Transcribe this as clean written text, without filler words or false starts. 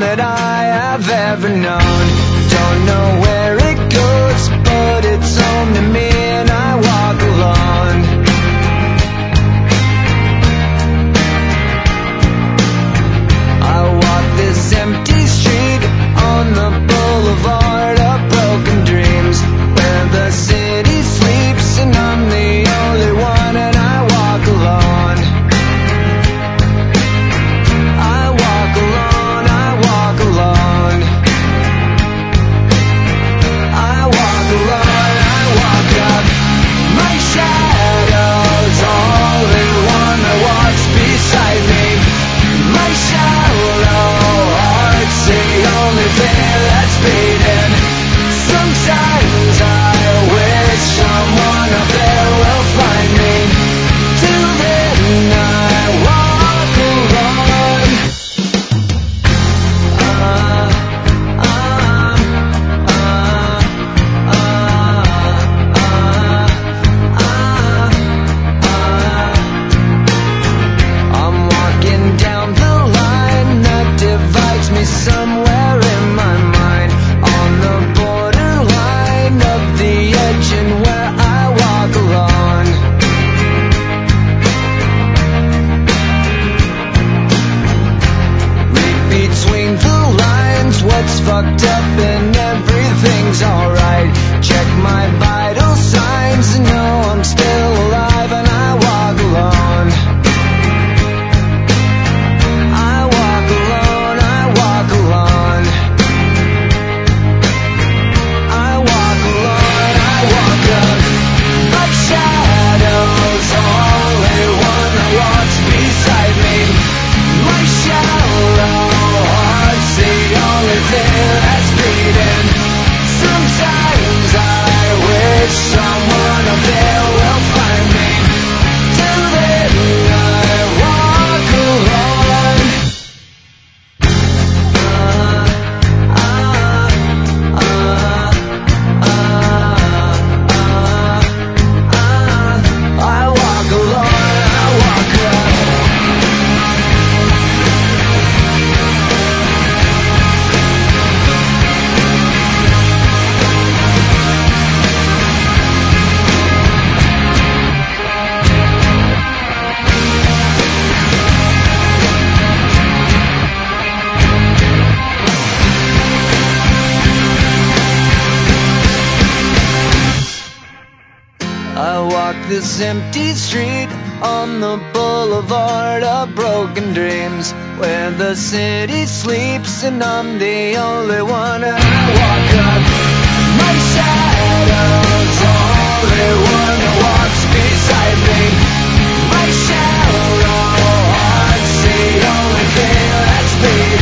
that I have ever known. Don't know where it goes, but it's home to me, and I walk alone. I walk this empty street on the boulevard of broken dreams, where the city sleeps and I'm the only one, and I walk alone. I walk alone, I walk alone. I walk alone, I walk up. My shadow's only one that walks beside me. My shallow heart's the only thing that's beating. Sometimes I wish someone up there will find me. Till then I walk alone. I'm walking down the line that divides me somewhere in my mind, on the borderline of the edge and where I walk alone. Read between the lines what's fucked up and everything's alright. Check my vital signs and know I'm still alive, and I walk alone. I walk alone, I walk alone. I walk alone, I walk up. My shadow's only one that walks beside me. My shallow heart's the only thing that's beating. Sometimes I wish someone up there will find me. Till then I walk alone. I walk alone, I walk up. I walk this empty street on the boulevard of broken dreams, where the city sleeps and I'm the only one, and I walk up. My shadow's only one that walks beside me. My shallow heart's the only thing that's beating.